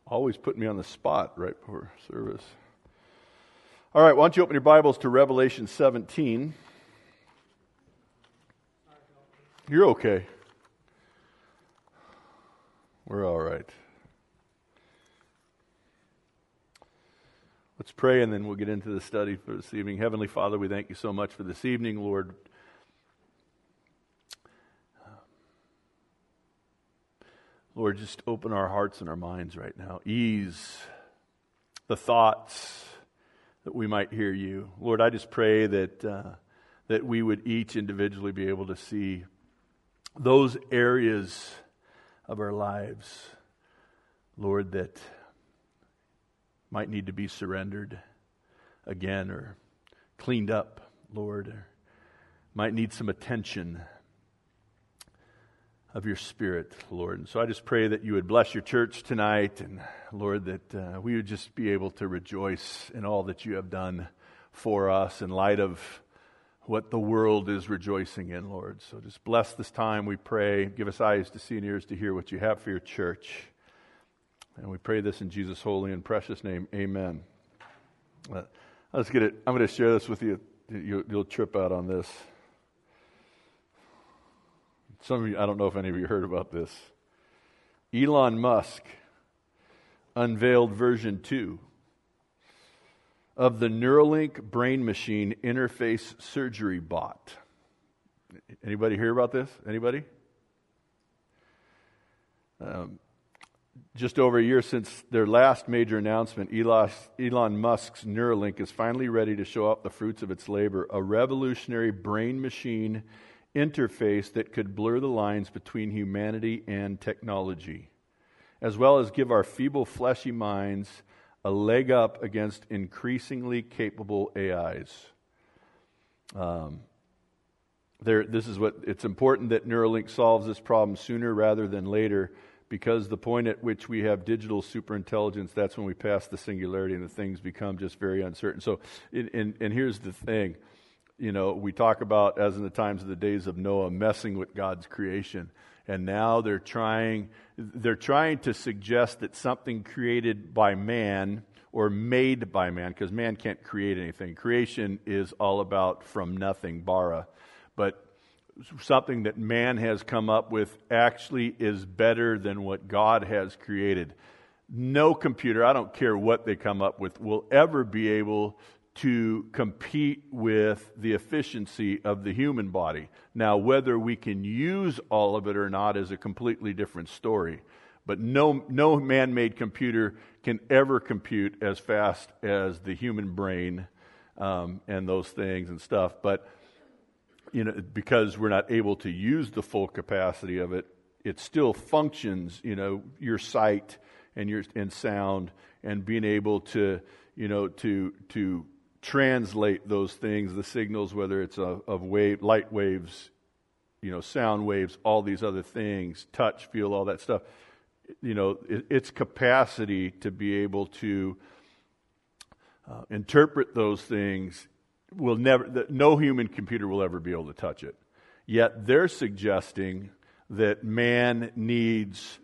Always put me on the spot right before service. All right, why don't you open your Bibles to Revelation 17. You're okay. We're all right. Let's pray and then we'll get into the study for this evening. Heavenly Father, we thank you so much for this evening, Lord. Lord, just open our hearts and our minds right now. Ease the thoughts that we might hear you. Lord, I just pray that we would each individually be able to see those areas of our lives, Lord, that might need to be surrendered again or cleaned up, Lord, or might need some attention of your Spirit, Lord. And so I just pray that you would bless your church tonight, and Lord, that we would just be able to rejoice in all that you have done for us in light of what the world is rejoicing in, Lord. So just bless this time, we pray. Give us eyes to see and ears to hear what you have for your church. And we pray this in Jesus' holy and precious name. Amen. Let's get it. I'm going to share this with you. You'll trip out on this. Some of you, I don't know if any of you heard about this. Elon Musk unveiled version 2 of the Neuralink brain machine interface surgery bot. Anybody hear about this? Anybody? Just over a year since their last major announcement, Elon Musk's Neuralink is finally ready to show off the fruits of its labor, a revolutionary brain-machine interface that could blur the lines between humanity and technology, as well as give our feeble, fleshy minds a leg up against increasingly capable AIs. It's important that Neuralink solves this problem sooner rather than later, because the point at which we have digital superintelligence, that's when we pass the singularity and the things become just very uncertain. So, and here's the thing. You know, we talk about, as in the times of the days of Noah, messing with God's creation. And now they're trying to suggest that something created by man or made by man, because man can't create anything. Creation is all about from nothing, bara. But something that man has come up with actually is better than what God has created. No computer, I don't care what they come up with, will ever be able to compete with the efficiency of the human body. Now, whether we can use all of it or not is a completely different story. But no man-made computer can ever compute as fast as the human brain and those things and stuff. But you know, because we're not able to use the full capacity of it, it still functions. You know, your sight and sound and being able to, you know, to translate those things, the signals, whether it's of light waves, you know, sound waves, all these other things, touch, feel, all that stuff. You know, its capacity to be able to interpret those things no human computer will ever be able to touch it. Yet they're suggesting that man needs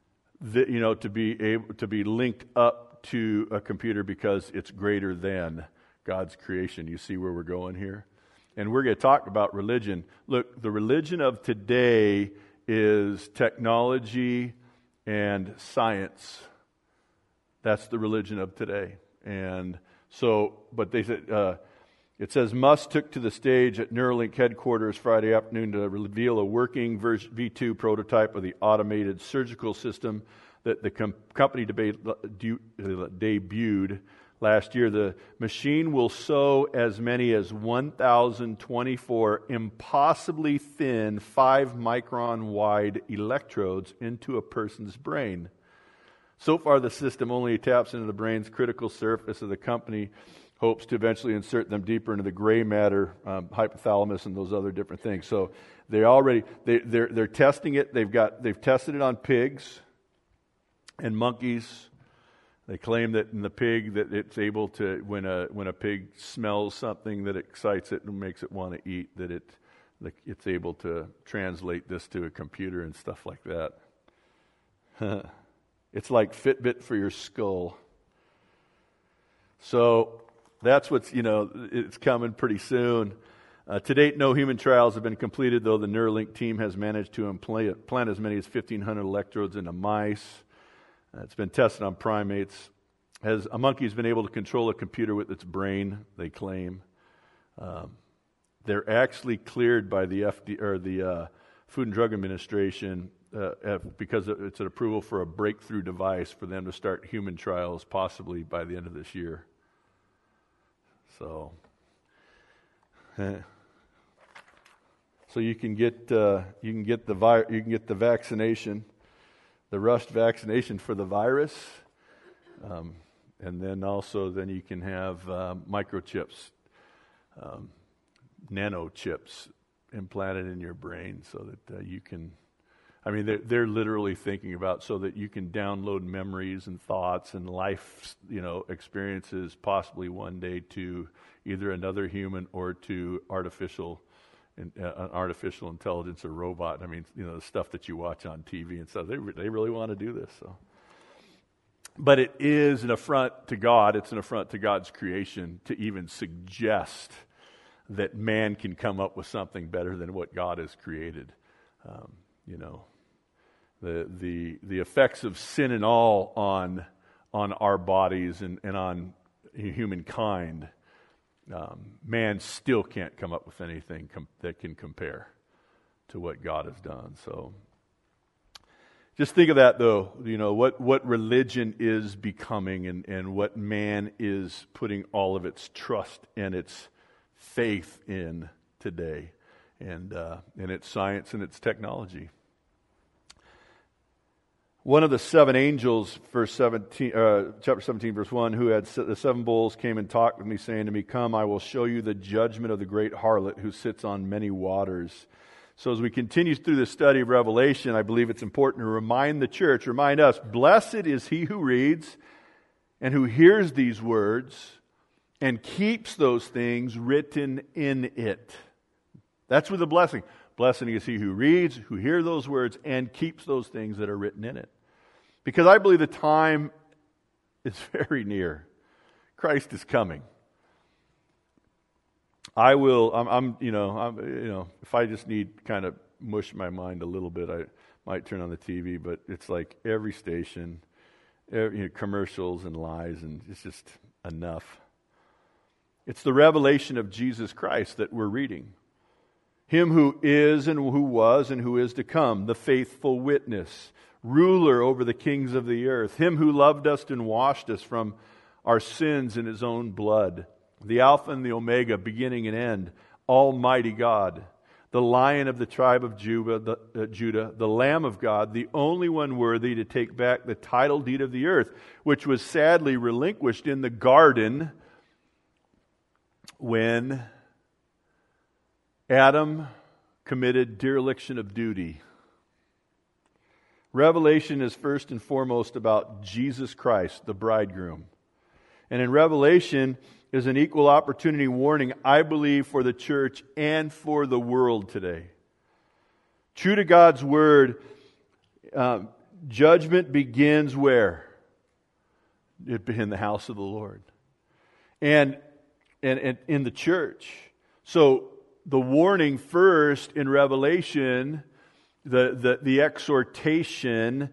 to be able to be linked up to a computer because it's greater than God's creation. You see where we're going here? And we're going to talk about religion. Look, the religion of today is technology and science. That's the religion of today. And so, but they said, it says Musk took to the stage at Neuralink headquarters Friday afternoon to reveal a working V2 prototype of the automated surgical system that the company debuted last year. The machine will sew as many as 1,024 impossibly thin 5-micron wide electrodes into a person's brain. So far, the system only taps into the brain's critical surface. Of the company hopes to eventually insert them deeper into the gray matter, hypothalamus, and those other different things. So they're testing it. They've tested it on pigs and monkeys. They claim that in the pig that it's able to, when a pig smells something that excites it and makes it want to eat, that it's able to translate this to a computer and stuff like that. It's like Fitbit for your skull. So that's it's coming pretty soon. To date, no human trials have been completed, though the Neuralink team has managed to implant as many as 1,500 electrodes into mice. It's been tested on primates. A monkey's been able to control a computer with its brain, they claim. They're actually cleared by the FDA, or the Food and Drug Administration, because it's an approval for a breakthrough device for them to start human trials possibly by the end of this year. So you can get the vaccination, the rushed vaccination for the virus, and then you can have microchips, nanochips implanted in your brain so that you can. I mean, they're literally thinking about so that you can download memories and thoughts and life, experiences possibly one day to either another human or to an artificial intelligence or robot. I mean, the stuff that you watch on TV and stuff. They really want to do this. So, but it is an affront to God. It's an affront to God's creation to even suggest that man can come up with something better than what God has created. The effects of sin and all on our bodies and on humankind, man still can't come up with anything that can compare to what God has done. So just think of that, though, what religion is becoming and what man is putting all of its trust and its faith in today, and its science and its technology. One of the seven angels, chapter 17, verse 1, who had the seven bowls, came and talked with me, saying to me, "Come, I will show you the judgment of the great harlot who sits on many waters." So as we continue through the study of Revelation, I believe it's important to remind us, blessed is he who reads and who hears these words and keeps those things written in it. That's where the blessing. Blessed is he who reads, who hears those words, and keeps those things that are written in it. Because I believe the time is very near. Christ is coming. If I just need kind of mush my mind a little bit, I might turn on the TV, but it's like every station, commercials and lies, and it's just enough. It's the revelation of Jesus Christ that we're reading. Him who is and who was and who is to come, the faithful witness, ruler over the kings of the earth, him who loved us and washed us from our sins in his own blood, the Alpha and the Omega, beginning and end, Almighty God, the Lion of the tribe of Judah, the Lamb of God, the only one worthy to take back the title deed of the earth, which was sadly relinquished in the garden when Adam committed dereliction of duty. Revelation is first and foremost about Jesus Christ, the bridegroom. And in Revelation is an equal opportunity warning, I believe, for the church and for the world today. True to God's word, judgment begins where? In the house of the Lord. And in the church. So the warning first in Revelation, the exhortation,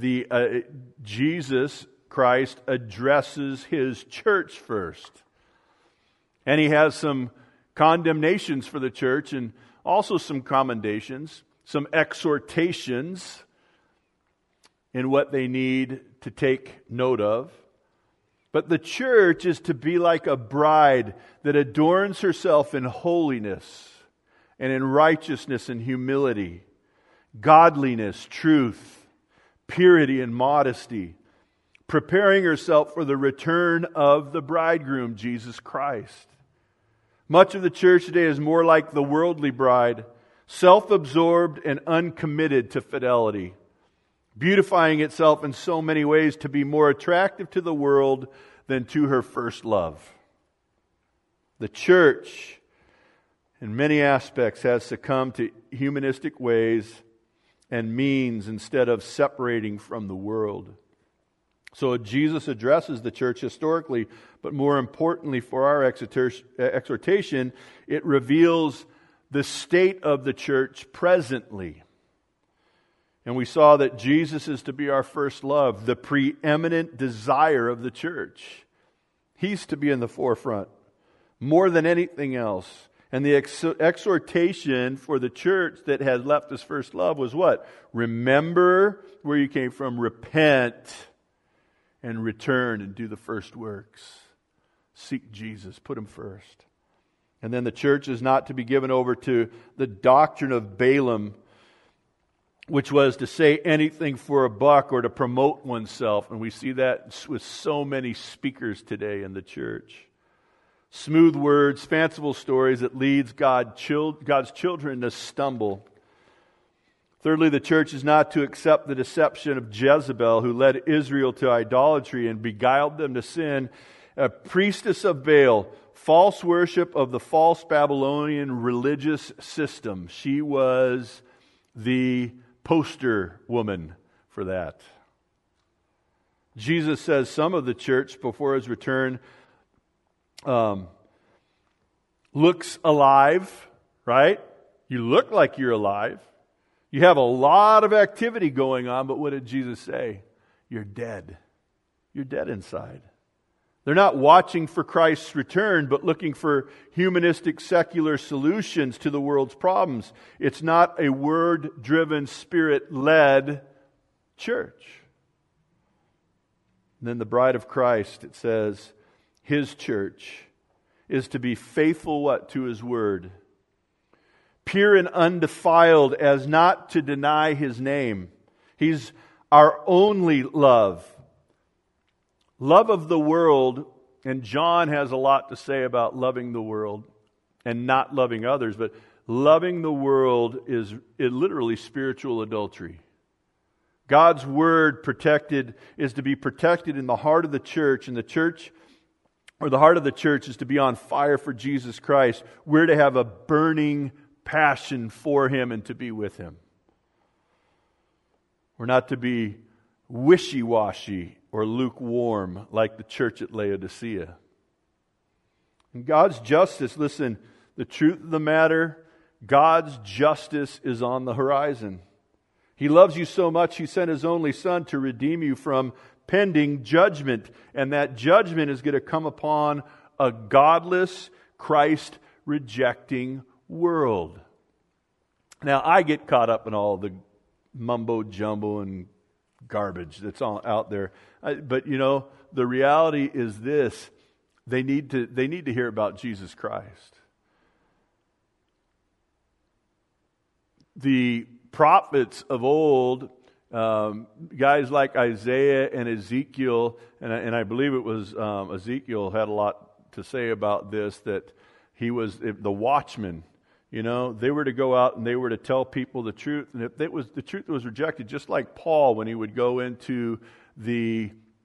Jesus Christ addresses his church first. And he has some condemnations for the church and also some commendations, some exhortations in what they need to take note of. But the church is to be like a bride that adorns herself in holiness and in righteousness and humility, godliness, truth, purity and modesty, preparing herself for the return of the bridegroom, Jesus Christ. Much of the church today is more like the worldly bride, self-absorbed and uncommitted to fidelity, beautifying itself in so many ways to be more attractive to the world than to her first love. The church, in many aspects, has succumbed to humanistic ways and means instead of separating from the world. So Jesus addresses the church historically, but more importantly for our exhortation, it reveals the state of the church presently. And we saw that Jesus is to be our first love, the preeminent desire of the church. He's to be in the forefront more than anything else. And the exhortation for the church that had left his first love was what? Remember where you came from, repent, and return and do the first works. Seek Jesus, put him first. And then the church is not to be given over to the doctrine of Balaam, which was to say anything for a buck or to promote oneself. And we see that with so many speakers today in the church. Smooth words, fanciful stories that leads God's children to stumble. Thirdly, the church is not to accept the deception of Jezebel, who led Israel to idolatry and beguiled them to sin. A priestess of Baal, false worship of the false Babylonian religious system. She was the poster woman for that. Jesus says some of the church before his return looks alive, right? You look like you're alive. You have a lot of activity going on, but what did Jesus say? You're dead. You're dead inside. They're not watching for Christ's return, but looking for humanistic, secular solutions to the world's problems. It's not a word-driven, spirit-led church. And then the bride of Christ, it says, his church is to be faithful what? To his word. Pure and undefiled as not to deny his name. He's our only love. Love of the world, and John has a lot to say about loving the world and not loving others, but loving the world is literally spiritual adultery. God's word is to be protected in the heart of the church, and the church, or the heart of the church, is to be on fire for Jesus Christ. We're to have a burning passion for him and to be with him. We're not to be wishy-washy or lukewarm like the church at Laodicea. And God's justice, listen, the truth of the matter, God's justice is on the horizon. He loves you so much, He sent His only Son to redeem you from pending judgment. And that judgment is going to come upon a godless, Christ-rejecting world. Now, I get caught up in all the mumbo-jumbo and garbage that's all out there. But, you know, the reality is this. They need to hear about Jesus Christ. The prophets of old, guys like Isaiah and Ezekiel, and I believe it was Ezekiel had a lot to say about this, that he was the watchman. You know, they were to go out and they were to tell people the truth. And if it was the truth that was rejected, just like Paul when he would go into the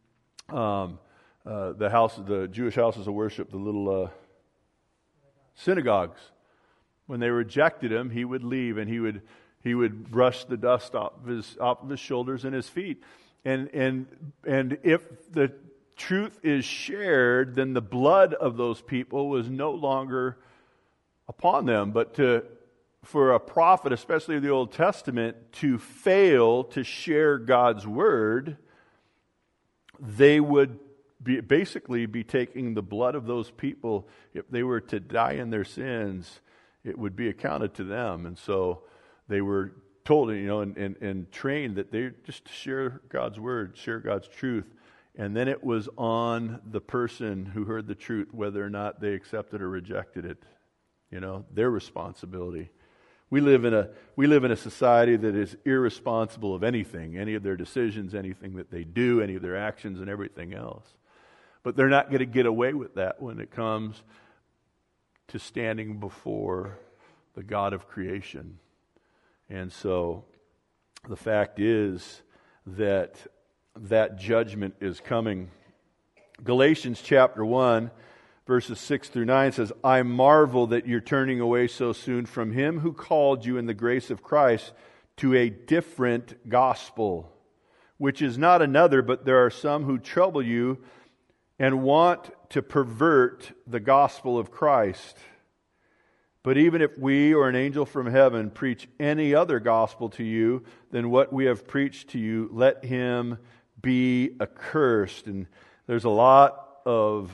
house, the Jewish houses of worship, the little synagogues. When they rejected him, he would leave and he would brush the dust off of his shoulders and his feet. And if the truth is shared, then the blood of those people was no longer upon them. But for a prophet, especially of the Old Testament, to fail to share God's word, they would basically be taking the blood of those people. If they were to die in their sins, it would be accounted to them. And so they were told, you know, and trained that they just share God's word, share God's truth. And then it was on the person who heard the truth whether or not they accepted or rejected it. You know, their responsibility. We live in a society that is irresponsible of anything, any of their decisions, anything that they do, any of their actions, and everything else. But they're not going to get away with that when it comes to standing before the God of creation. And so the fact is that judgment is coming. Galatians chapter 1, verses 6 through 9 says, I marvel that you're turning away so soon from Him who called you in the grace of Christ to a different gospel, which is not another, but there are some who trouble you and want to pervert the gospel of Christ. But even if we or an angel from heaven preach any other gospel to you than what we have preached to you, let him be accursed. And there's a lot of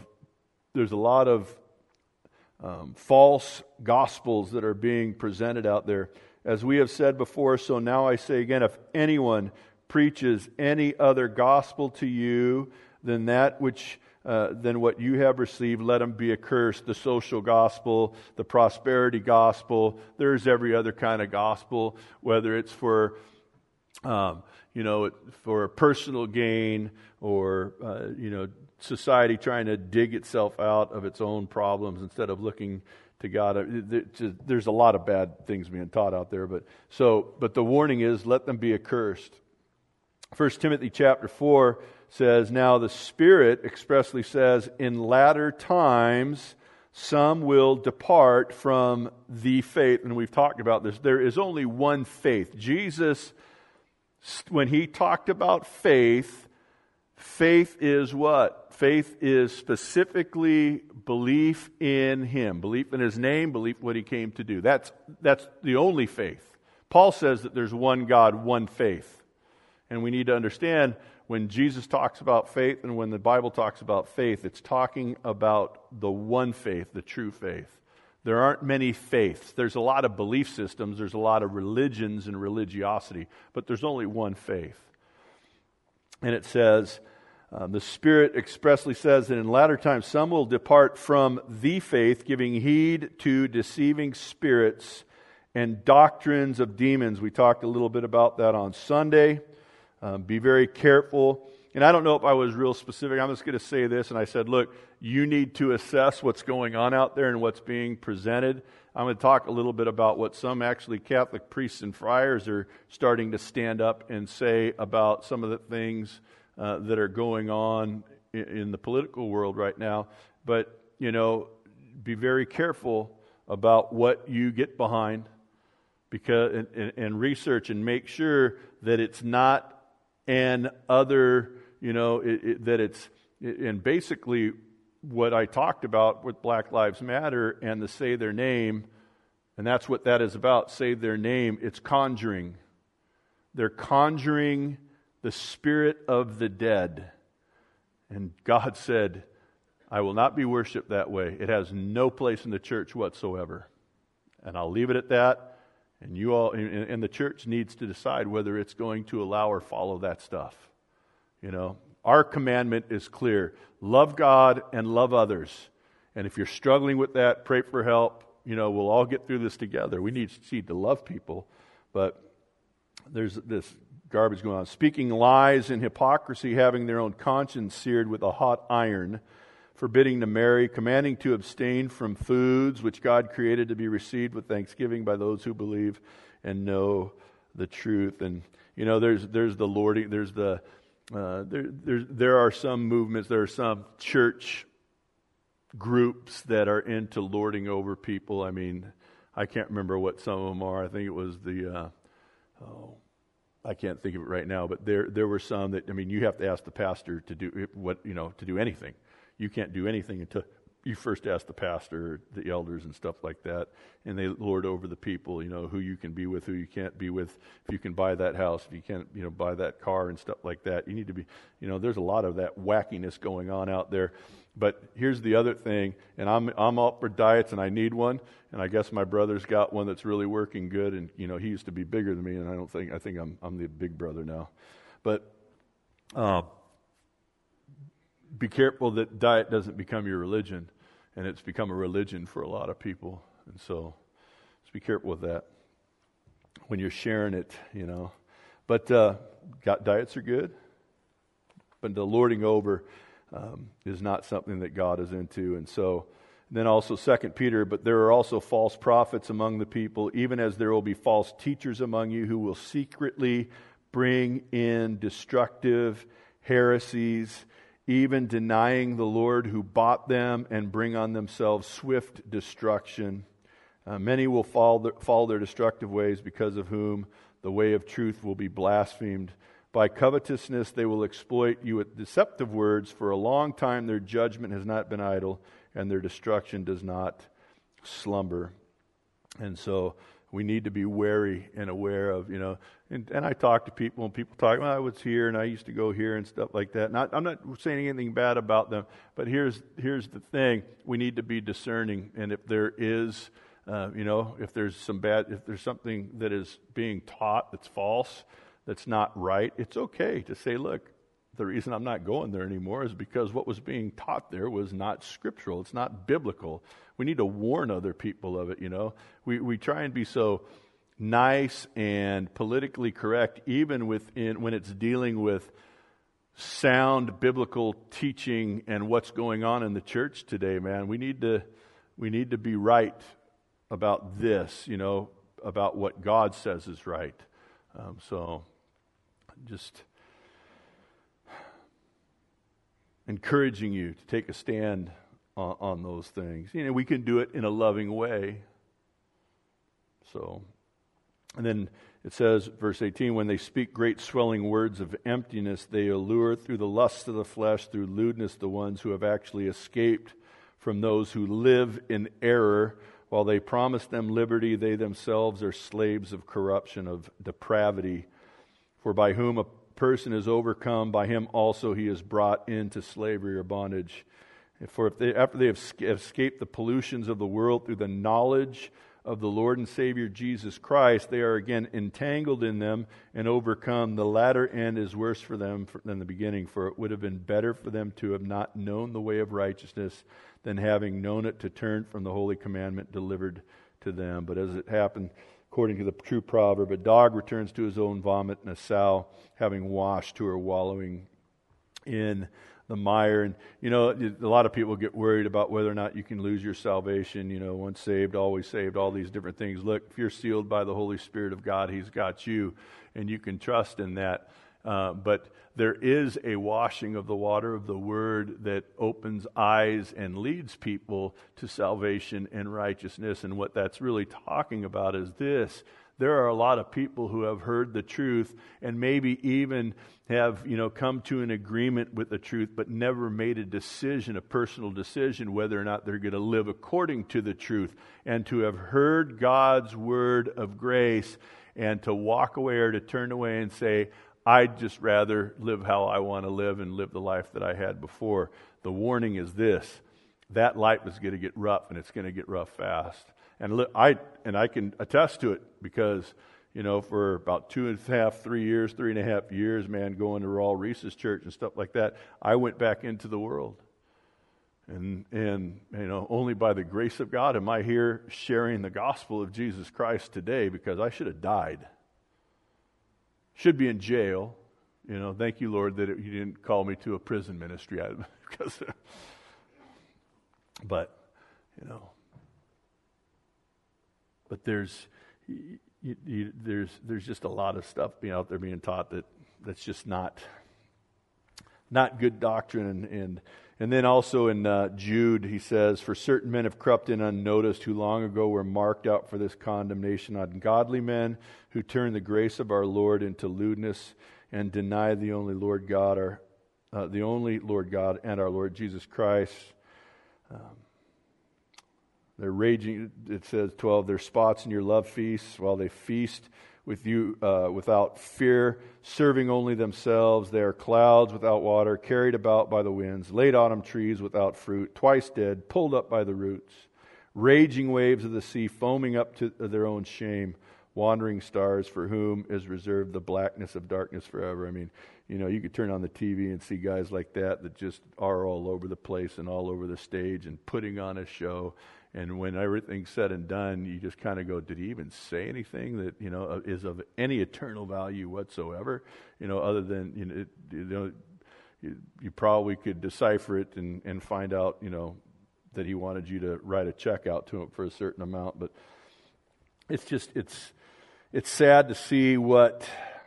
false gospels that are being presented out there. As we have said before, so now I say again, if anyone preaches any other gospel to you than what you have received, let him be accursed. The social gospel, the prosperity gospel, there's every other kind of gospel, whether it's for for personal gain or society trying to dig itself out of its own problems instead of looking to God. There's a lot of bad things being taught out there, but the warning is, let them be accursed. 1 Timothy chapter 4 says, now the Spirit expressly says, in latter times some will depart from the faith. And we've talked about this. There is only one faith. Jesus, when he talked about faith is what? Faith is specifically belief in him, belief in his name, belief what he came to do. That's the only faith. Paul says that there's one God, one faith. And we need to understand when Jesus talks about faith and when the Bible talks about faith, it's talking about the one faith, the true faith. There aren't many faiths. There's a lot of belief systems. There's a lot of religions and religiosity. But there's only one faith. And it says, the Spirit expressly says that in latter times some will depart from the faith, giving heed to deceiving spirits and doctrines of demons. We talked a little bit about that on Sunday. Be very careful. And I don't know if I was real specific. I'm just going to say this. And I said, look, you need to assess what's going on out there and what's being presented. I'm going to talk a little bit about what some actually Catholic priests and friars are starting to stand up and say about some of the things that are going on in the political world right now. But, be very careful about what you get behind because and research and make sure that it's not and other, that it's, and basically what I talked about with Black Lives Matter and the Say Their Name, and that's what that is about, Say Their Name, it's conjuring. They're conjuring the spirit of the dead. And God said, I will not be worshipped that way. It has no place in the church whatsoever. And I'll leave it at that. And you all, and the church needs to decide whether it's going to allow or follow that stuff. Our commandment is clear. Love God and love others. And if you're struggling with that, pray for help. We'll all get through this together. We need to love people. But there's this garbage going on. Speaking lies and hypocrisy, having their own conscience seared with a hot iron, forbidding to marry, commanding to abstain from foods which God created to be received with thanksgiving by those who believe and know the truth. And there's the lording. There's the there are some movements. There are some church groups that are into lording over people. I mean, I can't remember what some of them are. I think it was I can't think of it right now. But there were some that you have to ask the pastor to do to do anything. You can't do anything until you first ask the pastor, the elders and stuff like that, and they lord over the people, who you can be with, who you can't be with, if you can buy that house, if you can't, buy that car and stuff like that. You need to be, there's a lot of that wackiness going on out there. But here's the other thing, and I'm up for diets and I need one, and I guess my brother's got one that's really working good, and he used to be bigger than me, and I think I'm the big brother now. But be careful that diet doesn't become your religion, and it's become a religion for a lot of people. And so, just be careful with that when you're sharing it, But diets are good, but the lording over is not something that God is into. And so, then also 2 Peter, but there are also false prophets among the people, even as there will be false teachers among you who will secretly bring in destructive heresies, even denying the Lord who bought them, and bring on themselves swift destruction. Many will follow their destructive ways, because of whom the way of truth will be blasphemed. By covetousness they will exploit you with deceptive words. For a long time their judgment has not been idle, and their destruction does not slumber. And so we need to be wary and aware of, and I talk to people, and people talk, well, I was here and I used to go here and stuff like that. And I'm not saying anything bad about them, but here's the thing. We need to be discerning. And if there is, if there's something that is being taught that's false, that's not right, it's okay to say, look, the reason I'm not going there anymore is because what was being taught there was not scriptural. It's not biblical. We need to warn other people of it, We try and be so nice and politically correct, even when it's dealing with sound biblical teaching and what's going on in the church today, man. We need to be right about this, about what God says is right. So just encouraging you to take a stand on those things. We can do it in a loving way. So, and then it says, verse 18, when they speak great swelling words of emptiness, they allure through the lusts of the flesh, through lewdness, the ones who have actually escaped from those who live in error. While they promise them liberty, they themselves are slaves of corruption, of depravity. For by whom a person is overcome, by him also he is brought into slavery or bondage. For after they have escaped the pollutions of the world through the knowledge of the Lord and Savior Jesus Christ, they are again entangled in them and overcome. The latter end is worse for them than the beginning, for it would have been better for them to have not known the way of righteousness than having known it to turn from the holy commandment delivered to them. But as it happened, according to the true proverb, a dog returns to his own vomit, and a sow, having washed, to her wallowing in the mire. And, a lot of people get worried about whether or not you can lose your salvation, once saved, always saved, all these different things. Look, if you're sealed by the Holy Spirit of God, He's got you, and you can trust in that. But there is a washing of the water of the Word that opens eyes and leads people to salvation and righteousness. And what that's really talking about is this. There are a lot of people who have heard the truth and maybe even have, come to an agreement with the truth, but never made a personal decision, whether or not they're going to live according to the truth. And to have heard God's word of grace and to walk away or to turn away and say, I'd just rather live how I want to live and live the life that I had before. The warning is this: that life is going to get rough, and it's going to get rough fast. And look, I can attest to it because, for about 3.5 years, man, going to Raul Reese's church and stuff like that, I went back into the world. And only by the grace of God am I here sharing the gospel of Jesus Christ today, because I should have died. Should be in jail. Thank you, Lord, that you didn't call me to a prison ministry. But there's just a lot of stuff out there being taught that's just not good doctrine. And then also in Jude, he says, for certain men have crept in unnoticed, who long ago were marked out for this condemnation, ungodly men who turn the grace of our Lord into lewdness and deny the only Lord God and our Lord Jesus Christ. They're raging, it says 12, they're spots in your love feasts while they feast with you without fear, serving only themselves. They are clouds without water, carried about by the winds, late autumn trees without fruit, twice dead, pulled up by the roots, raging waves of the sea, foaming up to their own shame, wandering stars for whom is reserved the blackness of darkness forever. I mean, you could turn on the TV and see guys like that just are all over the place and all over the stage and putting on a show. And when everything's said and done, you just kind of go, did he even say anything that, is of any eternal value whatsoever? Other than, you probably could decipher it and find out, that he wanted you to write a check out to him for a certain amount. But it's sad to see what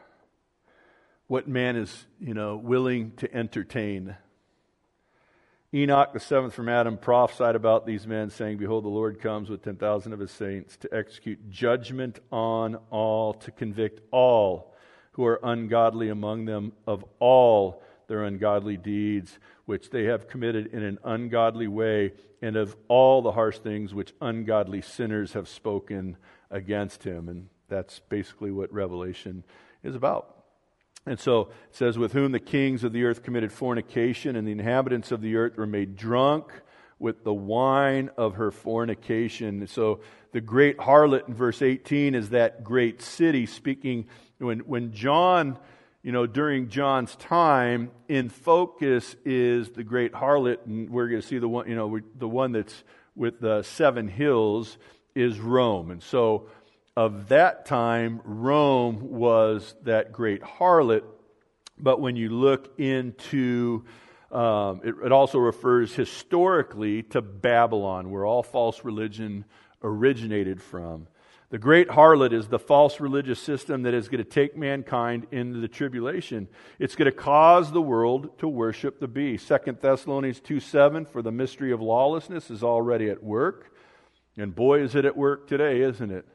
man is, willing to entertain. Enoch, the seventh from Adam, prophesied about these men, saying, behold, the Lord comes with 10,000 of his saints to execute judgment on all, to convict all who are ungodly among them of all their ungodly deeds, which they have committed in an ungodly way, and of all the harsh things which ungodly sinners have spoken against him. And that's basically what Revelation is about. And so it says, with whom the kings of the earth committed fornication, and the inhabitants of the earth were made drunk with the wine of her fornication. So the great harlot in verse 18 is that great city, speaking when John, during John's time, in focus is the great harlot, and we're going to see the one, the one that's with the 7 hills is Rome. And so of that time, Rome was that great harlot. But when you look into, it also refers historically to Babylon, where all false religion originated from. The great harlot is the false religious system that is going to take mankind into the tribulation. It's going to cause the world to worship the beast. 2 Thessalonians 2:7, for the mystery of lawlessness is already at work. And boy, is it at work today, isn't it?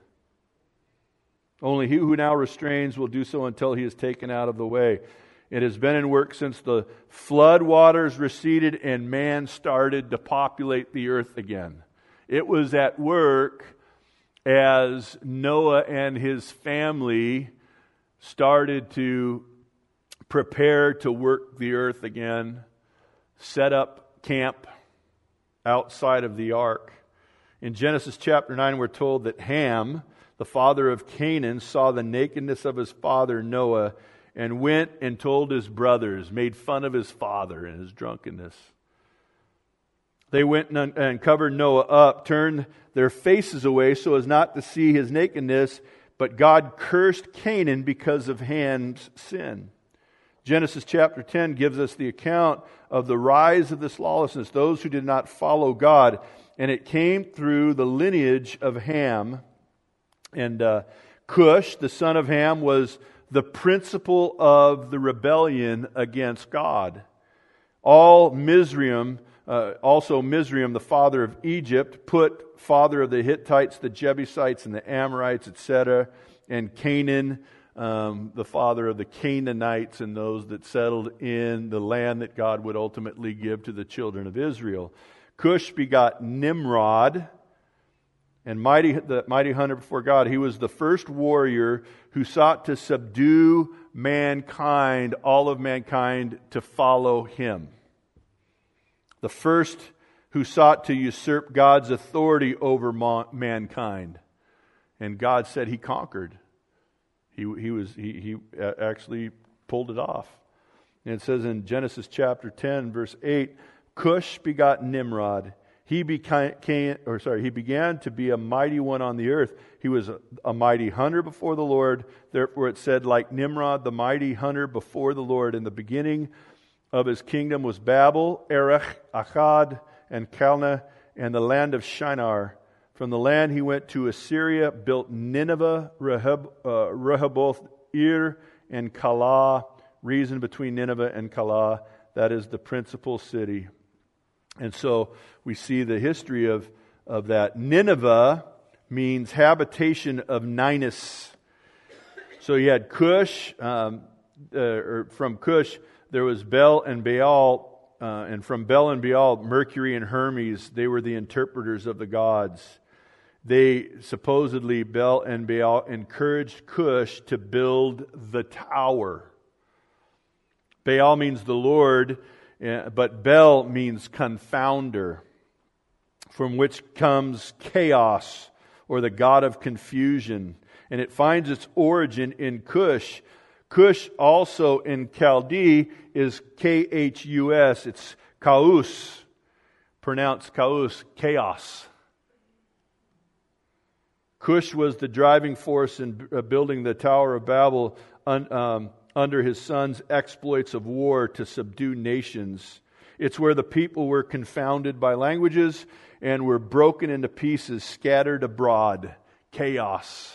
Only he who now restrains will do so until he is taken out of the way. It has been in work since the flood waters receded and man started to populate the earth again. It was at work as Noah and his family started to prepare to work the earth again, set up camp outside of the ark. In Genesis chapter 9, we're told that Ham, the father of Canaan, saw the nakedness of his father Noah and went and told his brothers, made fun of his father and his drunkenness. They went and covered Noah up, turned their faces away so as not to see his nakedness, but God cursed Canaan because of Ham's sin. Genesis chapter 10 gives us the account of the rise of this lawlessness, those who did not follow God, and it came through the lineage of Ham. And Cush, the son of Ham, was the principal of the rebellion against God. Also Mizraim, the father of Egypt, put father of the Hittites, the Jebusites, and the Amorites, etc., and Canaan, the father of the Canaanites, and those that settled in the land that God would ultimately give to the children of Israel. Cush begot Nimrod, and the mighty hunter before God. He was the first warrior who sought to subdue mankind, all of mankind, to follow him. The first who sought to usurp God's authority over mankind. And God said he conquered. He actually pulled it off. And it says in Genesis chapter 10, verse 8, Cush begot Nimrod. He began to be a mighty one on the earth. He was a mighty hunter before the Lord. Therefore it said, like Nimrod, the mighty hunter before the Lord. In the beginning of his kingdom was Babel, Erech, Akkad, and Calneh, and the land of Shinar. From the land he went to Assyria, built Nineveh, Rehoboth, Ir, and Calah. Reason between Nineveh and Calah, that is the principal city. And so we see the history of that. Nineveh means habitation of Ninus. So you had Cush, or from Cush there was Bel and Baal, and from Bel and Baal, Mercury and Hermes, they were the interpreters of the gods. They supposedly, Bel and Baal, encouraged Cush to build the tower. Baal means the Lord, but Bel means confounder, from which comes chaos, or the god of confusion. And it finds its origin in Cush. Cush also in Chaldee is Khus. It's Chaos, pronounced Chaos, chaos. Cush was the driving force in building the Tower of Babel under his son's exploits of war to subdue nations. It's where the people were confounded by languages and were broken into pieces, scattered abroad. Chaos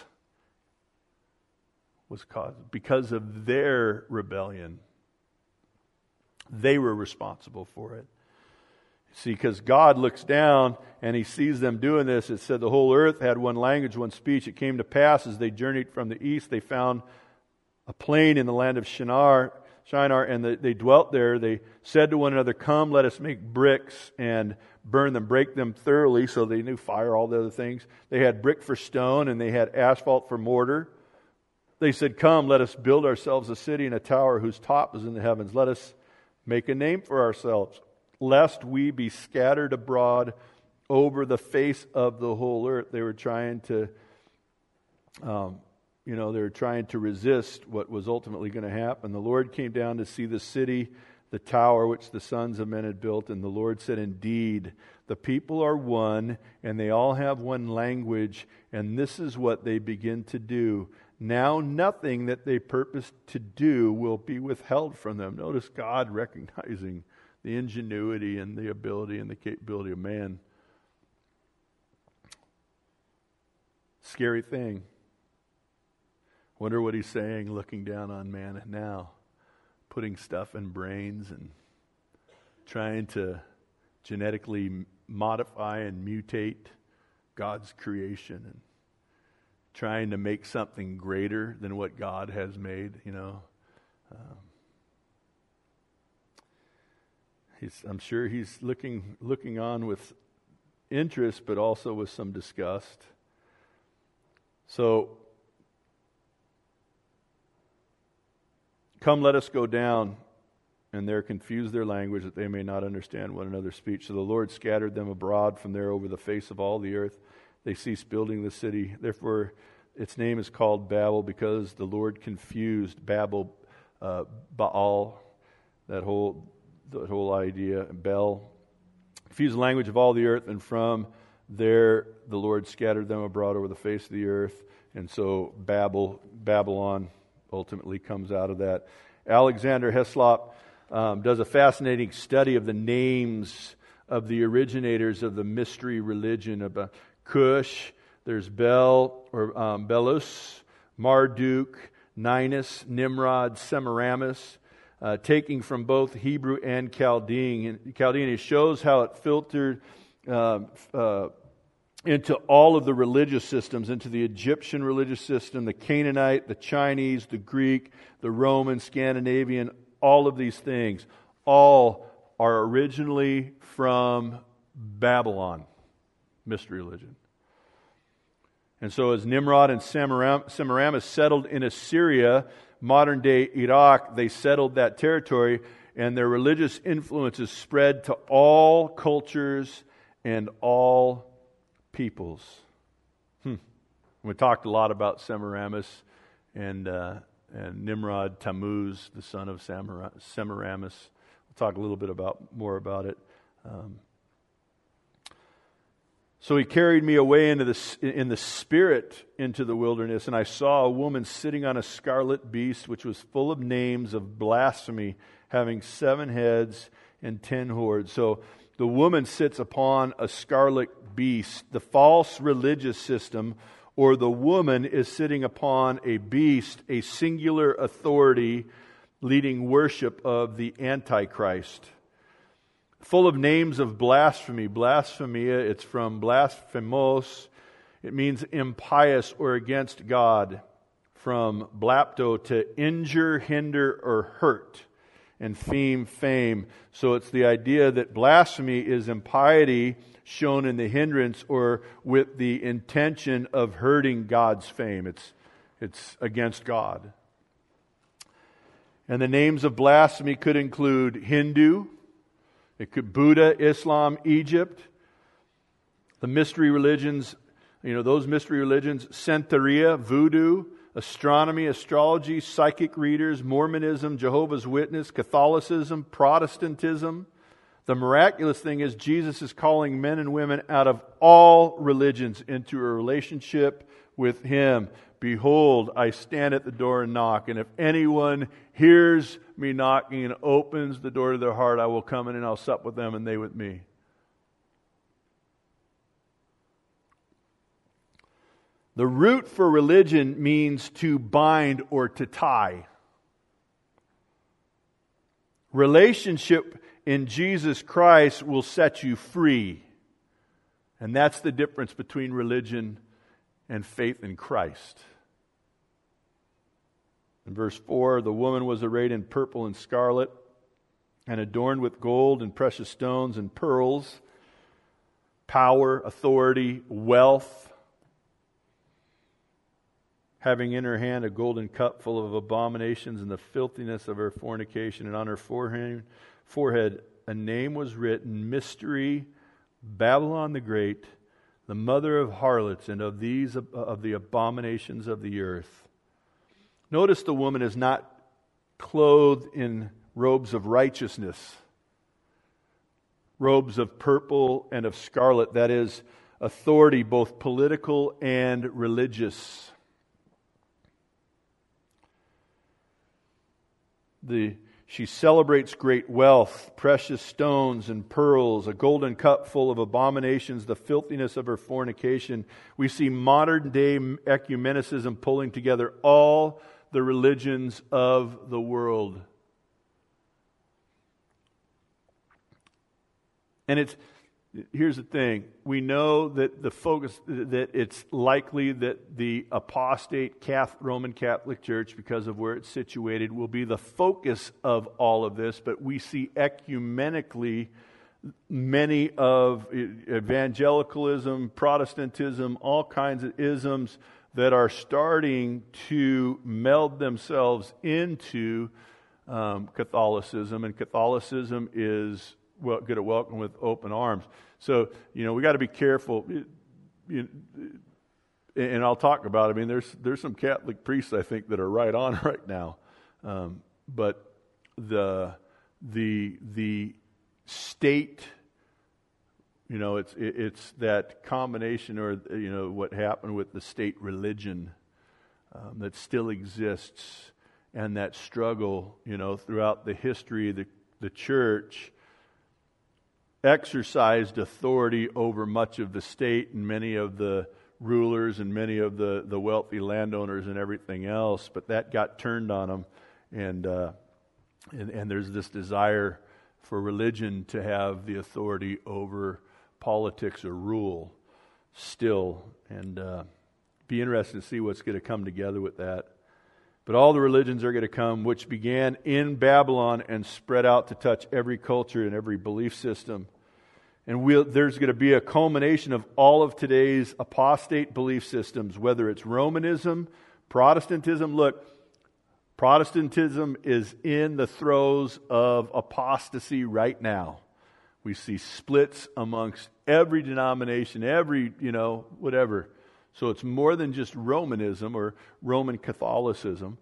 was caused because of their rebellion. They were responsible for it. See, because God looks down and He sees them doing this. It said the whole earth had one language, one speech. It came to pass as they journeyed from the east, they found a plain in the land of Shinar, and they dwelt there. They said to one another, "Come, let us make bricks and burn them, break them thoroughly." So they knew fire, all the other things. They had brick for stone, and they had asphalt for mortar. They said, "Come, let us build ourselves a city and a tower whose top is in the heavens. Let us make a name for ourselves, lest we be scattered abroad over the face of the whole earth." They were trying to they were trying to resist what was ultimately going to happen. The Lord came down to see the city, the tower which the sons of men had built, and the Lord said, "Indeed, the people are one, and they all have one language, and this is what they begin to do. Now nothing that they purpose to do will be withheld from them." Notice God recognizing the ingenuity and the ability and the capability of man. Scary thing. Wonder what he's saying, looking down on man now, putting stuff in brains and trying to genetically modify and mutate God's creation and trying to make something greater than what God has made, I'm sure he's looking on with interest, but also with some disgust. So, "Come, let us go down, and there confuse their language, that they may not understand one another's speech." So the Lord scattered them abroad from there over the face of all the earth. They ceased building the city. Therefore, its name is called Babel, because the Lord confused Babel, Baal, that whole idea, Bel, confused the language of all the earth, and from there the Lord scattered them abroad over the face of the earth. And so Babylon ultimately comes out of that. Alexander Heslop does a fascinating study of the names of the originators of the mystery religion of Cush. There's Bel or Belus, Marduk, Ninus, Nimrod, Semiramis, taking from both Hebrew and Chaldean. It shows how it filtered into all of the religious systems, into the Egyptian religious system, the Canaanite, the Chinese, the Greek, the Roman, Scandinavian, all of these things, all are originally from Babylon, mystery religion. And so as Nimrod and Semiramis settled in Assyria, modern-day Iraq, they settled that territory, and their religious influences spread to all cultures and all peoples. We talked a lot about Semiramis and Nimrod, Tammuz, the son of Semiramis. We'll talk a little bit more about it. So he carried me away in the spirit into the wilderness, and I saw a woman sitting on a scarlet beast, which was full of names of blasphemy, having 7 heads and 10 horns. So the woman sits upon a scarlet beast. The false religious system, or the woman, is sitting upon a beast, a singular authority leading worship of the Antichrist. Full of names of blasphemy. Blasphemia, it's from blasphemos. It means impious or against God. From blapto, to injure, hinder, or hurt. And fame. So it's the idea that blasphemy is impiety shown in the hindrance or with the intention of hurting God's fame. It's against God. And the names of blasphemy could include Hindu, it could Buddha, Islam, Egypt, the mystery religions, those mystery religions, Santeria, Voodoo, astronomy, astrology, psychic readers, Mormonism, Jehovah's Witness, Catholicism, Protestantism. The miraculous thing is Jesus is calling men and women out of all religions into a relationship with Him. Behold, I stand at the door and knock, and if anyone hears me knocking and opens the door to their heart, I will come in and I'll sup with them and they with me. The root for religion means to bind or to tie. Relationship in Jesus Christ will set you free. And that's the difference between religion and faith in Christ. In verse 4, the woman was arrayed in purple and scarlet, and adorned with gold and precious stones and pearls, power, authority, wealth, having in her hand a golden cup full of abominations and the filthiness of her fornication, and on her forehead a name was written, Mystery, Babylon the Great, the mother of harlots and of the abominations of the earth. Notice the woman is not clothed in robes of righteousness, robes of purple and of scarlet, that is, authority, both political and religious. She celebrates great wealth, precious stones and pearls, a golden cup full of abominations, the filthiness of her fornication. We see modern day ecumenicism pulling together all the religions of the world. And here's the thing. We know that the focus, that it's likely that the apostate Roman Catholic Church, because of where it's situated, will be the focus of all of this. But we see ecumenically many of evangelicalism, Protestantism, all kinds of isms that are starting to meld themselves into Catholicism. And Catholicism is get a welcome with open arms. So, we got to be careful. And I'll talk about it. I mean, there's some Catholic priests, I think, that are right on right now. But the state, it's that combination, or what happened with the state religion that still exists, and that struggle, throughout the history of the church exercised authority over much of the state and many of the rulers and many of the wealthy landowners and everything else, but that got turned on them, and there's this desire for religion to have the authority over politics or rule still, and be interested to see what's going to come together with that. But all the religions are going to come, which began in Babylon and spread out to touch every culture and every belief system. And there's going to be a culmination of all of today's apostate belief systems, whether it's Romanism, Protestantism. Look, Protestantism is in the throes of apostasy right now. We see splits amongst every denomination, every, whatever. So it's more than just Romanism or Roman Catholicism.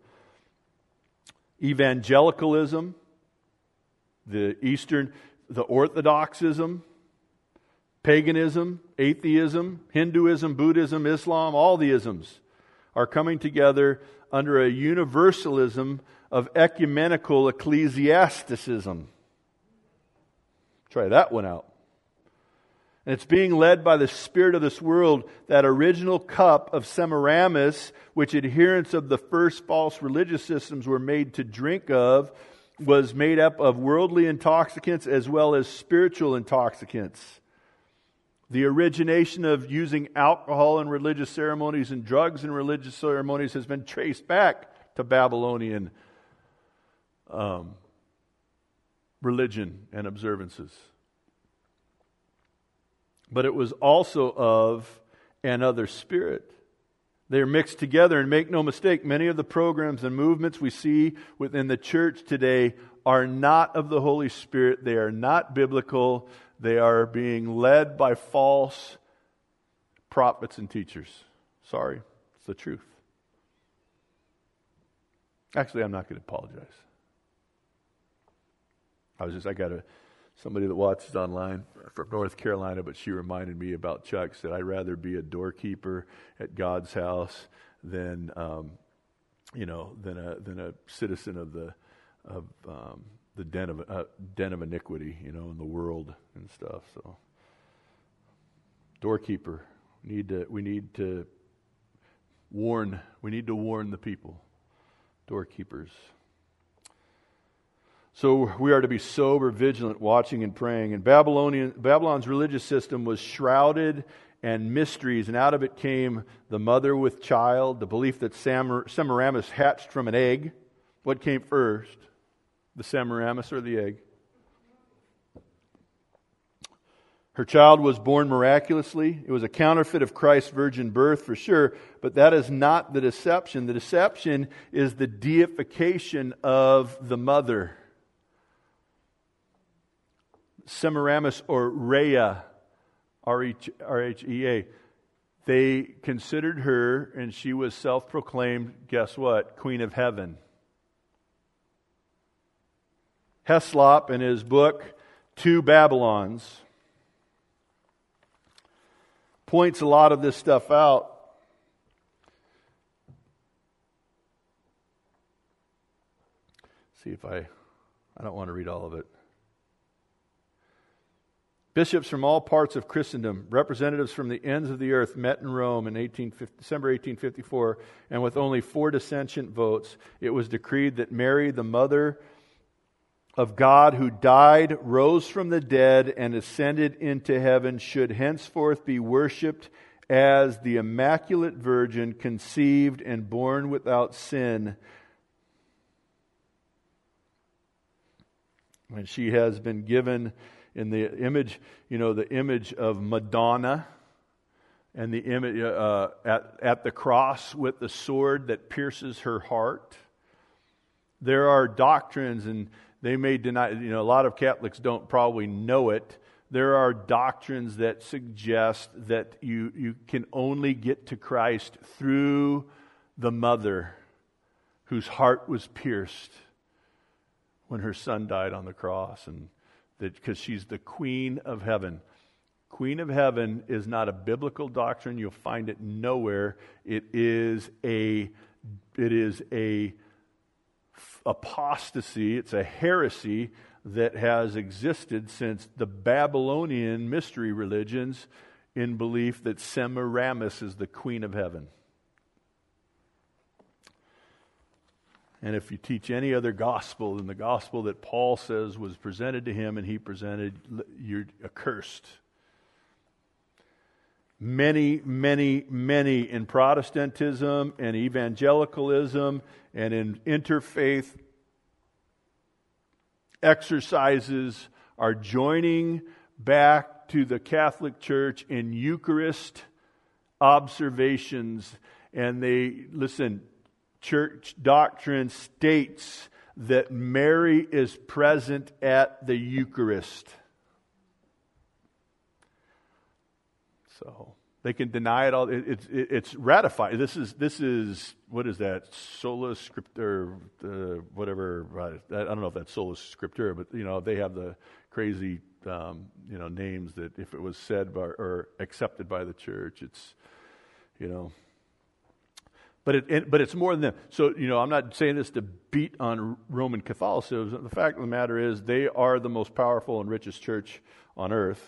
Evangelicalism, the Orthodoxism, paganism, atheism, Hinduism, Buddhism, Islam, all the isms are coming together under a universalism of ecumenical ecclesiasticism. Try that one out. And it's being led by the spirit of this world. That original cup of Semiramis, which adherents of the first false religious systems were made to drink of, was made up of worldly intoxicants as well as spiritual intoxicants. The origination of using alcohol in religious ceremonies and drugs in religious ceremonies has been traced back to Babylonian religion and observances. But it was also of another spirit. They're mixed together, and make no mistake, many of the programs and movements we see within the church today are not of the Holy Spirit. They are not biblical. They are being led by false prophets and teachers. Sorry, it's the truth. Actually, I'm not going to apologize. I got somebody that watches online from North Carolina, but she reminded me about Chuck, said, I'd rather be a doorkeeper at God's house than a citizen of the den of iniquity, in the world and stuff. So, doorkeeper, we need to warn the people. Doorkeepers. So we are to be sober, vigilant, watching and praying. And Babylon's religious system was shrouded and mysteries. And out of it came the mother with child, the belief that Semiramis hatched from an egg. What came first, the Semiramis or the egg? Her child was born miraculously. It was a counterfeit of Christ's virgin birth for sure, but that is not the deception. The deception is the deification of the mother. Semiramis or Rhea, R-H-E-A. They considered her, and she was self-proclaimed, guess what? Queen of Heaven. Heslop, in his book, Two Babylons, points a lot of this stuff out. See if I don't want to read all of it. Bishops from all parts of Christendom, representatives from the ends of the earth, met in Rome in December 1854, and with only 4 dissentient votes, it was decreed that Mary, the mother of God who died, rose from the dead, and ascended into heaven, should henceforth be worshipped as the Immaculate Virgin, conceived and born without sin. And she has been given in the image, the image of Madonna, and the image at the cross with the sword that pierces her heart. There are doctrines, and they may deny, a lot of Catholics don't probably know it. There are doctrines that suggest that you can only get to Christ through the mother whose heart was pierced when her son died on the cross, and that because she's the Queen of Heaven. Queen of Heaven is not a biblical doctrine. You'll find it nowhere. It is a apostasy. It's a heresy that has existed since the Babylonian mystery religions, in belief that Semiramis is the Queen of Heaven. And if you teach any other gospel than the gospel that Paul says was presented to him and he presented, you're accursed. Many, many, many in Protestantism and evangelicalism and in interfaith exercises are joining back to the Catholic Church in Eucharist observations. And they, listen, church doctrine states that Mary is present at the Eucharist. So they can deny it all. It's ratified. This is what is that? Sola Scriptura, whatever. I don't know if that's Sola Scriptura, but they have the crazy names that if it was said by, or accepted by the church, it's But it's more than them. So, I'm not saying this to beat on Roman Catholicism. The fact of the matter is they are the most powerful and richest church on earth.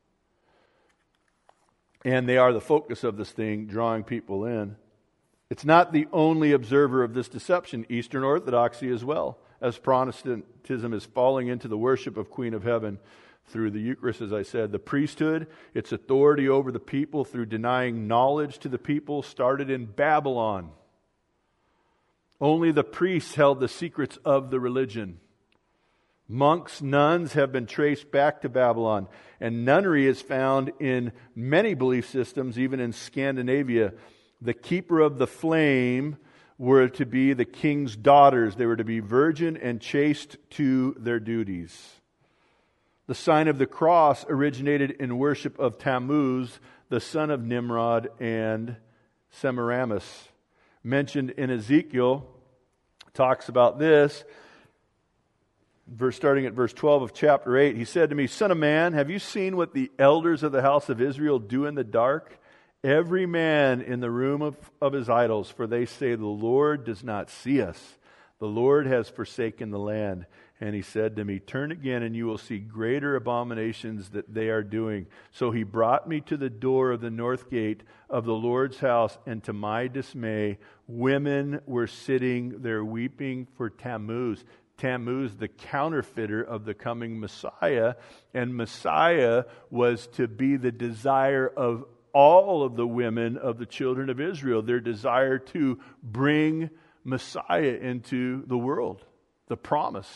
And they are the focus of this thing, drawing people in. It's not the only observer of this deception. Eastern Orthodoxy as well, as Protestantism is falling into the worship of Queen of Heaven through the Eucharist, as I said. The priesthood, its authority over the people through denying knowledge to the people, started in Babylon. Only the priests held the secrets of the religion. Monks, nuns have been traced back to Babylon, and nunnery is found in many belief systems, even in Scandinavia. The keeper of the flame were to be the king's daughters. They were to be virgin and chaste to their duties. The sign of the cross originated in worship of Tammuz, the son of Nimrod, and Semiramis. Mentioned in Ezekiel, talks about this. Starting at verse 12 of chapter 8, he said to me, "Son of man, have you seen what the elders of the house of Israel do in the dark? Every man in the room of his idols, for they say, the Lord does not see us. The Lord has forsaken the land." And he said to me, "Turn again, and you will see greater abominations that they are doing." So he brought me to the door of the north gate of the Lord's house, and to my dismay, women were sitting there weeping for Tammuz. Tammuz, the counterfeiter of the coming Messiah, and Messiah was to be the desire of all of the women of the children of Israel, their desire to bring Messiah into the world, the promise.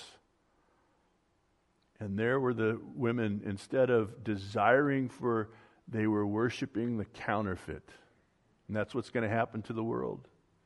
And there were the women, instead of desiring for, they were worshiping the counterfeit. And that's what's going to happen to the world.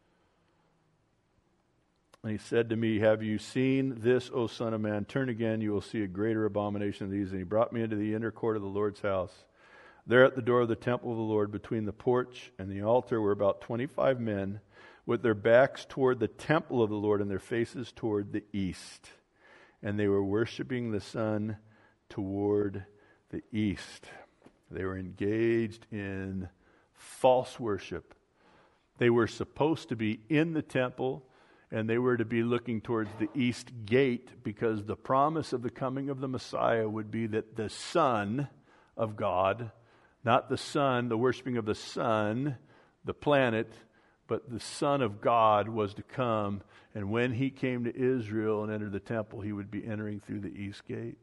And he said to me, have you seen this, O son of man? Turn again, you will see a greater abomination than these. And he brought me into the inner court of the Lord's house. There at the door of the temple of the Lord, between the porch and the altar, were about 25 men with their backs toward the temple of the Lord and their faces toward the east. And they were worshiping the sun toward the east. They were engaged in false worship. They were supposed to be in the temple, and they were to be looking towards the east gate, because the promise of the coming of the Messiah would be that the Son of God, not the sun, the worshiping of the sun, the planet, but the Son of God was to come. And when he came to Israel and entered the temple, he would be entering through the east gate.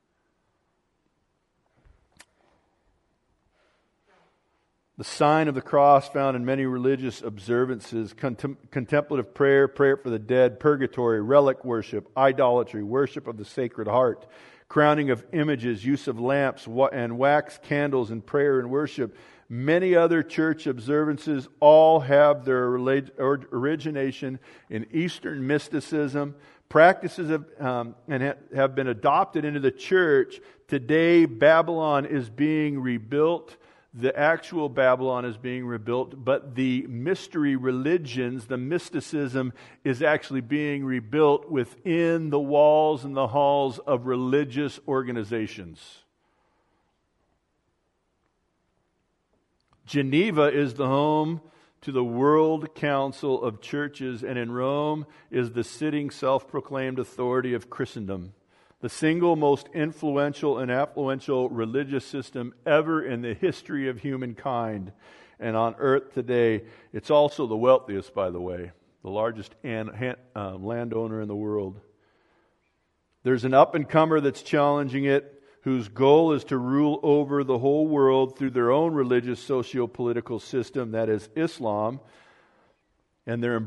The sign of the cross found in many religious observances: contemplative prayer, prayer for the dead, purgatory, relic worship, idolatry, worship of the Sacred Heart, crowning of images, use of lamps and wax candles in prayer and worship. Many other church observances all have their origination in Eastern mysticism. Practices have been adopted into the church. Today, Babylon is being rebuilt. The actual Babylon is being rebuilt, but the mystery religions, the mysticism, is actually being rebuilt within the walls and the halls of religious organizations. Geneva is the home to the World Council of Churches, and in Rome is the sitting self-proclaimed authority of Christendom. The single most influential and affluential religious system ever in the history of humankind and on earth today. It's also the wealthiest, by the way, the largest landowner in the world. There's an up-and-comer that's challenging it, whose goal is to rule over the whole world through their own religious socio-political system, that is Islam. And they're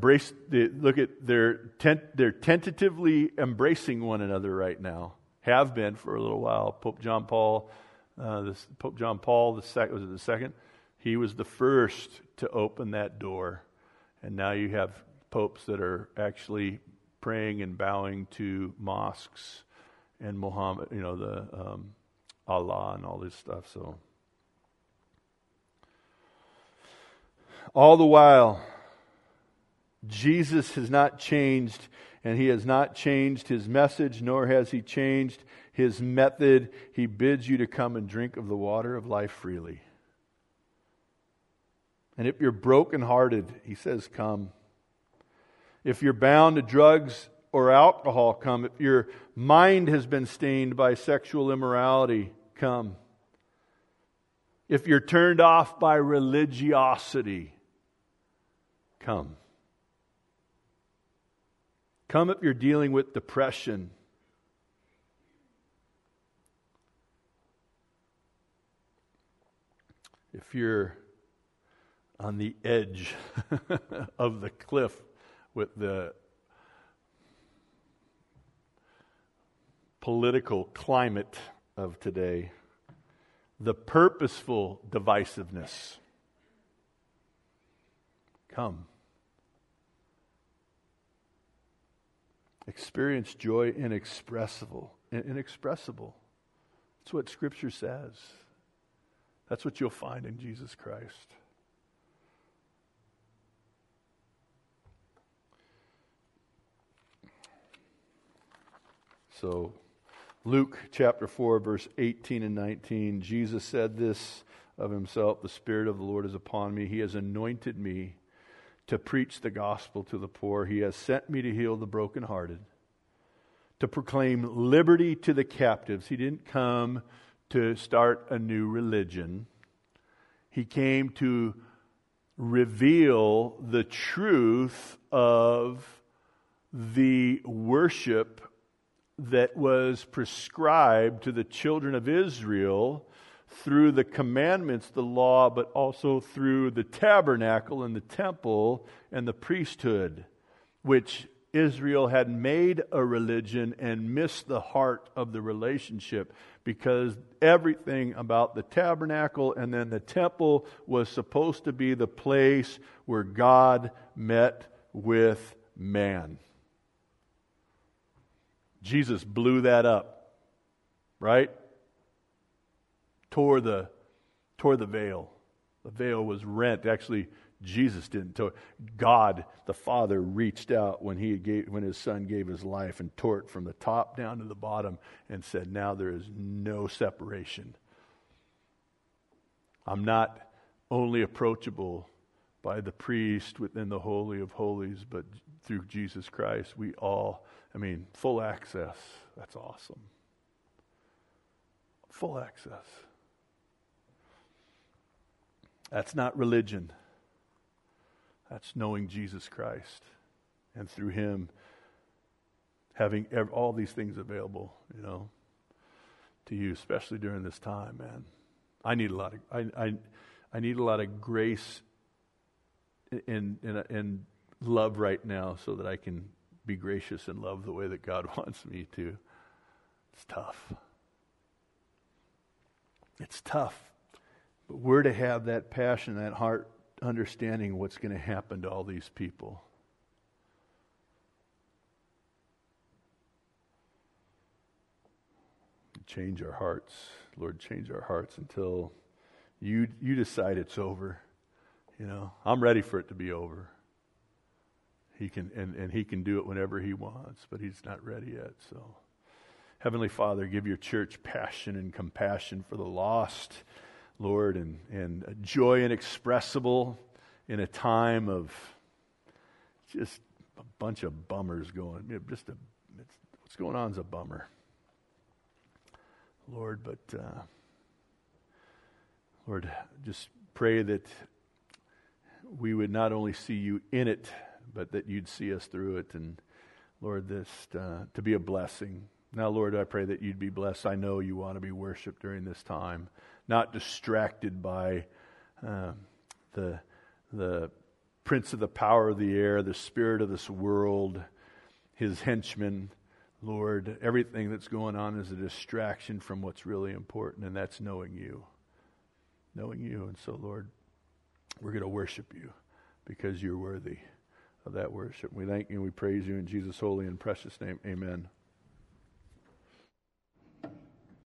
tentatively embracing one another right now. Have been for a little while. Pope John Paul II, was it the second? He was the first to open that door. And now you have popes that are actually praying and bowing to mosques and Muhammad, Allah and all this stuff. So all the while, Jesus has not changed, and he has not changed his message, nor has he changed his method. He bids you to come and drink of the water of life freely. And if you're brokenhearted, he says, come. If you're bound to drugs or alcohol, come. If your mind has been stained by sexual immorality, come. If you're turned off by religiosity, come. Come if you're dealing with depression. If you're on the edge of the cliff with the political climate of today, the purposeful divisiveness, come. Experience joy inexpressible. That's what Scripture says. That's what you'll find in Jesus Christ. So, Luke chapter 4, verse 18 and 19, Jesus said this of himself: the Spirit of the Lord is upon me. He has anointed me to preach the gospel to the poor. He has sent me to heal the brokenhearted, to proclaim liberty to the captives. He didn't come to start a new religion. He came to reveal the truth of the worship that was prescribed to the children of Israel through the commandments, the law, but also through the tabernacle and the temple and the priesthood, which Israel had made a religion and missed the heart of the relationship, because everything about the tabernacle and then the temple was supposed to be the place where God met with man. Jesus blew that up, right? Tore the veil. The veil was rent. Actually, Jesus didn't tore it. God, the Father, reached out when his Son gave his life and tore it from the top down to the bottom and said, now there is no separation. I'm not only approachable by the priest within the Holy of Holies, but through Jesus Christ, full access. That's awesome. Full access. That's not religion. That's knowing Jesus Christ, and through Him having all these things available, to you, especially during this time, man. I need a lot of I need a lot of grace and love right now, so that I can be gracious and love the way that God wants me to. It's tough. It's tough, but we're to have that passion, that heart, understanding what's going to happen to all these people. Change our hearts, Lord. Change our hearts until you decide it's over. I'm ready for it to be over. He can and He can do it whenever He wants, but He's not ready yet. So, Heavenly Father, give your church passion and compassion for the lost, Lord, and joy inexpressible in a time of just a bunch of bummers going. What's going on is a bummer, Lord. But Lord, just pray that we would not only see you in it, but that you'd see us through it. And Lord, this to be a blessing. Now, Lord, I pray that you'd be blessed. I know you want to be worshiped during this time, not distracted by the prince of the power of the air, the spirit of this world, his henchmen. Lord, everything that's going on is a distraction from what's really important, and that's knowing you. Knowing you. And so, Lord, we're going to worship you because you're worthy of that worship. We thank you and we praise you in Jesus' holy and precious name. Amen.